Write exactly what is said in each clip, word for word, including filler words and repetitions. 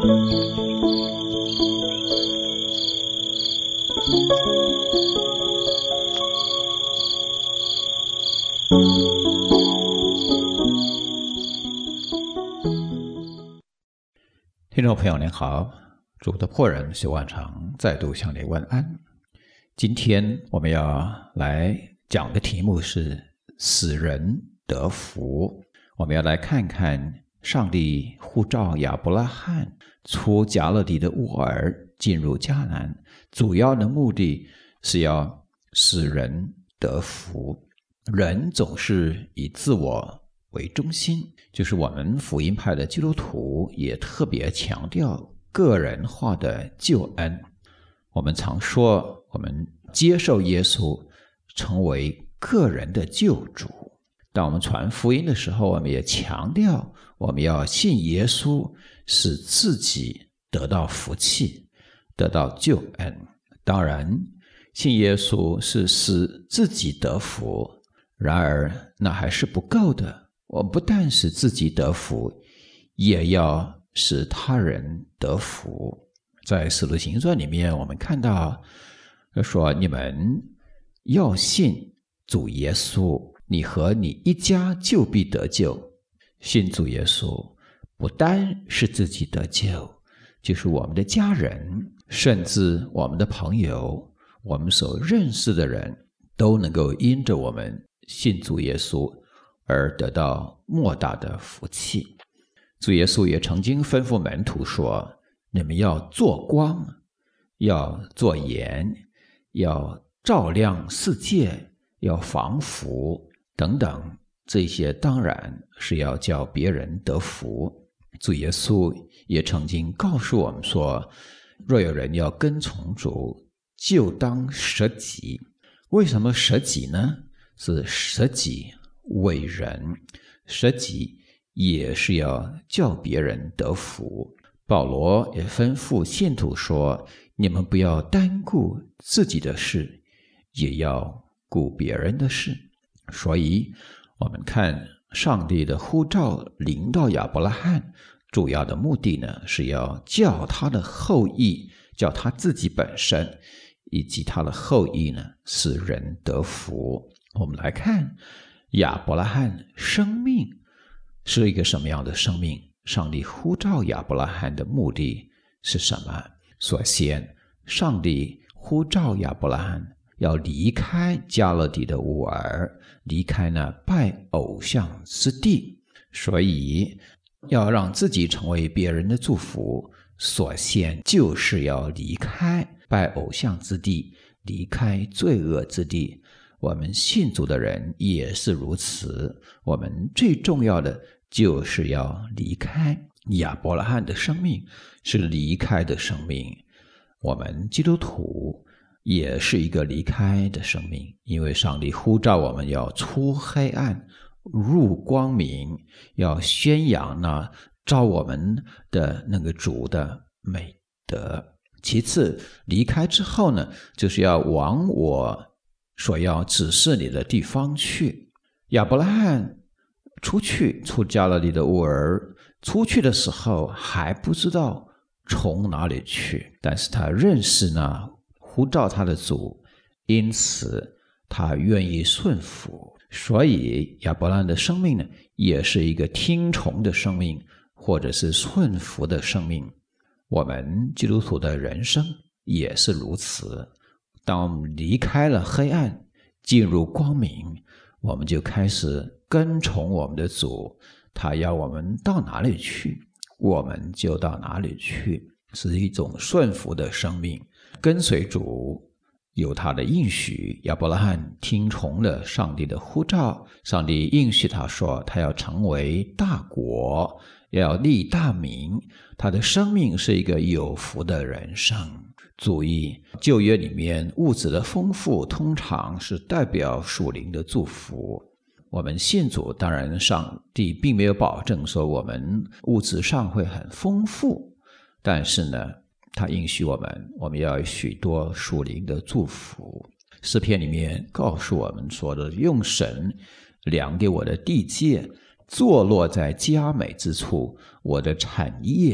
听众朋友您好，主的仆人许万长再度向你问安。今天我们要来讲的题目是死人得福。我们要来看看上帝呼召亚伯拉罕出迦勒底的乌尔进入迦南，主要的目的是要使人得福。人总是以自我为中心，就是我们福音派的基督徒也特别强调个人化的救恩。我们常说我们接受耶稣成为个人的救主，当我们传福音的时候，我们也强调我们要信耶稣，使自己得到福气，得到救恩。当然信耶稣是使自己得福，然而那还是不够的，我不但使自己得福，也要使他人得福。在使徒行传里面我们看到说，你们要信主耶稣，你和你一家就必得救。信主耶稣不单是自己得救，就是我们的家人，甚至我们的朋友，我们所认识的人都能够因着我们信主耶稣而得到莫大的福气。主耶稣也曾经吩咐门徒说，你们要做光，要做盐，要照亮世界，要防腐等等，这些当然是要叫别人得福。主耶稣也曾经告诉我们说，若有人要跟从主，就当舍己。为什么舍己呢？是舍己为人，舍己也是要叫别人得福。保罗也吩咐信徒说，你们不要单顾自己的事，也要顾别人的事。所以我们看上帝的呼召临到亚伯拉罕，主要的目的呢，是要叫他的后裔，叫他自己本身以及他的后裔呢，使人得福。我们来看亚伯拉罕生命是一个什么样的生命，上帝呼召亚伯拉罕的目的是什么？首先，上帝呼召亚伯拉罕要离开迦勒底的乌尔，离开那拜偶像之地，所以要让自己成为别人的祝福，首先就是要离开拜偶像之地，离开罪恶之地。我们信主的人也是如此，我们最重要的就是要离开。亚伯拉罕的生命是离开的生命，我们基督徒也是一个离开的生命，因为上帝呼召我们要出黑暗入光明，要宣扬那召我们的那个主的美德。其次，离开之后呢，就是要往我所要指示你的地方去。亚伯拉罕出去出迦勒底的乌尔，出去的时候还不知道从哪里去，但是他认识那呼召他的主，因此他愿意顺服。所以亚伯拉罕的生命呢，也是一个听从的生命，或者是顺服的生命。我们基督徒的人生也是如此，当我们离开了黑暗进入光明，我们就开始跟从我们的主，他要我们到哪里去，我们就到哪里去，是一种顺服的生命。跟随主有他的应许，亚伯拉罕听从了上帝的呼召，上帝应许他说他要成为大国，要立大名，他的生命是一个有福的人生。注意，旧约里面物质的丰富通常是代表属灵的祝福。我们信主，当然上帝并没有保证说我们物质上会很丰富，但是呢，他应许我们，我们要有许多属灵的祝福。诗篇里面告诉我们说的，用神量给我的地界，坐落在佳美之处，我的产业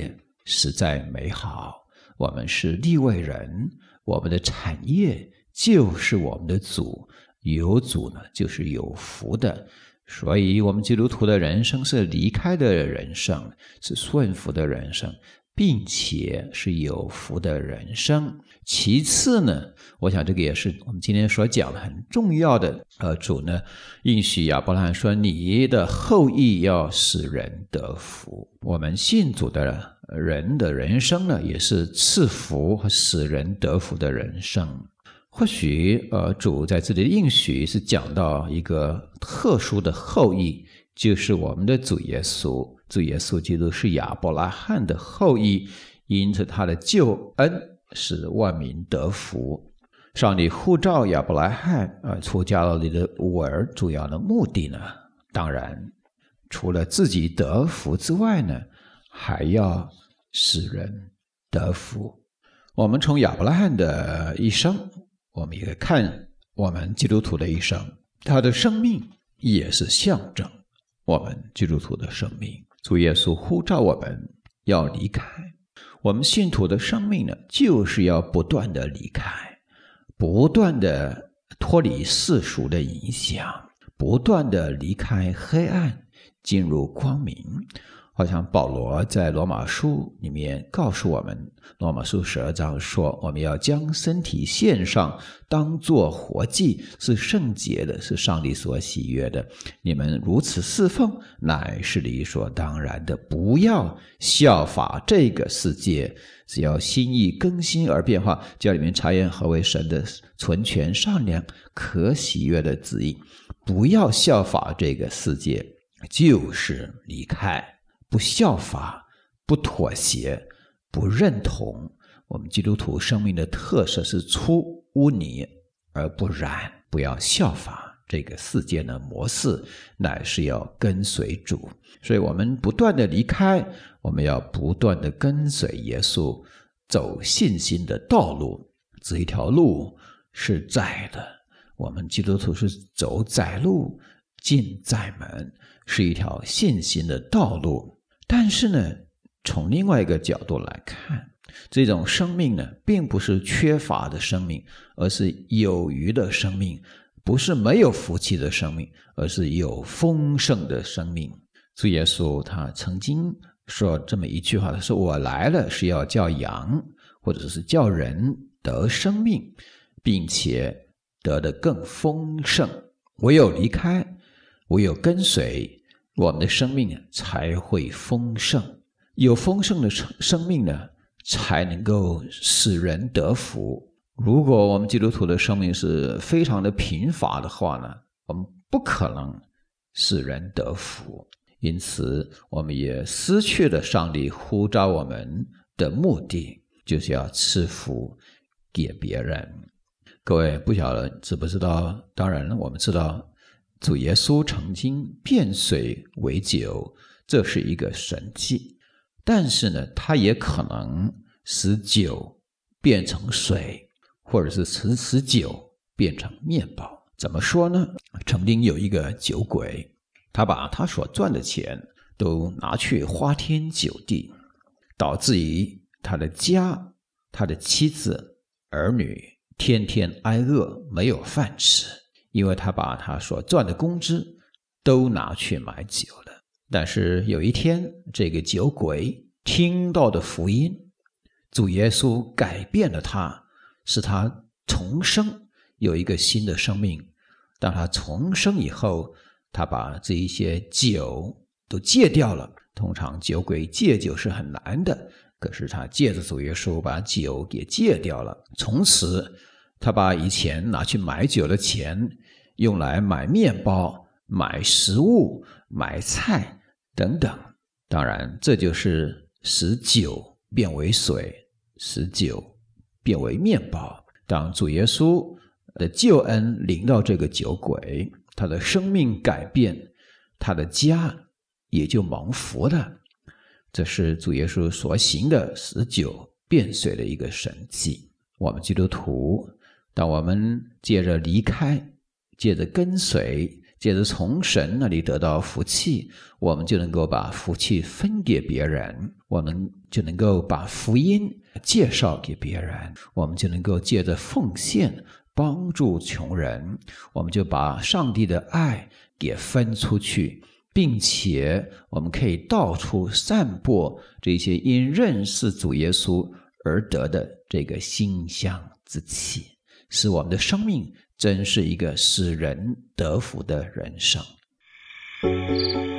实在美好。我们是利未人，我们的产业就是我们的主，有主呢就是有福的。所以我们基督徒的人生是离开的人生，是顺服的人生，并且是有福的人生。其次呢，我想这个也是我们今天所讲的很重要的。呃，主呢应许亚伯拉罕说，你的后裔要使人得福。我们信主的人的人生呢，也是赐福和使人得福的人生。或许呃，主在这里的应许是讲到一个特殊的后裔，就是我们的主耶稣。主耶稣基督是亚伯拉罕的后裔，因此他的救恩使万民得福。上帝呼召亚伯拉罕呃出加勒底的乌尔，主要的目的呢，当然除了自己得福之外呢，还要使人得福。我们从亚伯拉罕的一生，我们也看我们基督徒的一生，他的生命也是象征我们基督徒的生命。主耶稣呼召我们要离开，我们信徒的生命呢，就是要不断的离开，不断的脱离世俗的影响，不断的离开黑暗，进入光明。好像保罗在罗马书里面告诉我们，罗马书十二章说，我们要将身体献上，当作活祭，是圣洁的，是上帝所喜悦的。你们如此侍奉，乃是理所当然的。不要效法这个世界，只要心意更新而变化，叫你们察验何为神的纯全善良可喜悦的旨意。不要效法这个世界，就是离开，不效法，不妥协，不认同。我们基督徒生命的特色是出污泥而不染，不要效法这个世界的模式，乃是要跟随主。所以我们不断的离开，我们要不断的跟随耶稣，走信心的道路。这一条路是窄的，我们基督徒是走窄路进窄门，是一条信心的道路。但是呢，从另外一个角度来看，这种生命呢，并不是缺乏的生命，而是有余的生命，不是没有福气的生命，而是有丰盛的生命。主耶稣他曾经说这么一句话，他说，我来了是要叫羊，或者是叫人得生命，并且得得更丰盛。唯有离开，唯有跟随，我们的生命才会丰盛。有丰盛的生命呢，才能够使人得福。如果我们基督徒的生命是非常的贫乏的话呢，我们不可能使人得福。因此我们也失去了上帝呼召我们的目的，就是要赐福给别人。各位不晓得知不知道，当然我们知道主耶稣曾经变水为酒，这是一个神迹。但是呢，他也可能使酒变成水，或者是使使酒变成面包。怎么说呢？曾经有一个酒鬼，他把他所赚的钱都拿去花天酒地，导致于他的家、他的妻子、儿女天天挨饿，没有饭吃，因为他把他所赚的工资都拿去买酒了。但是有一天，这个酒鬼听到的福音，主耶稣改变了他，使他重生，有一个新的生命。当他重生以后，他把这一些酒都戒掉了。通常酒鬼戒酒是很难的，可是他借着主耶稣把酒给戒掉了。从此他把以前拿去买酒的钱用来买面包、买食物、买菜等等。当然这就是使酒变为水，使酒变为面包。当主耶稣的救恩临到这个酒鬼，他的生命改变，他的家也就蒙福了。这是主耶稣所行的使酒变水的一个神迹。我们基督徒，当我们借着离开，借着跟随， 借着从神那里得到福气，我们就能够把福气分给别人，我们就能够把福音介绍给别人，我们就能够借着奉献帮助穷人，我们就把上帝的爱给分出去，并且我们可以到处散播这些因认识主耶稣而得的这个馨香之气，使我们的生命真是一个使人得福的人生。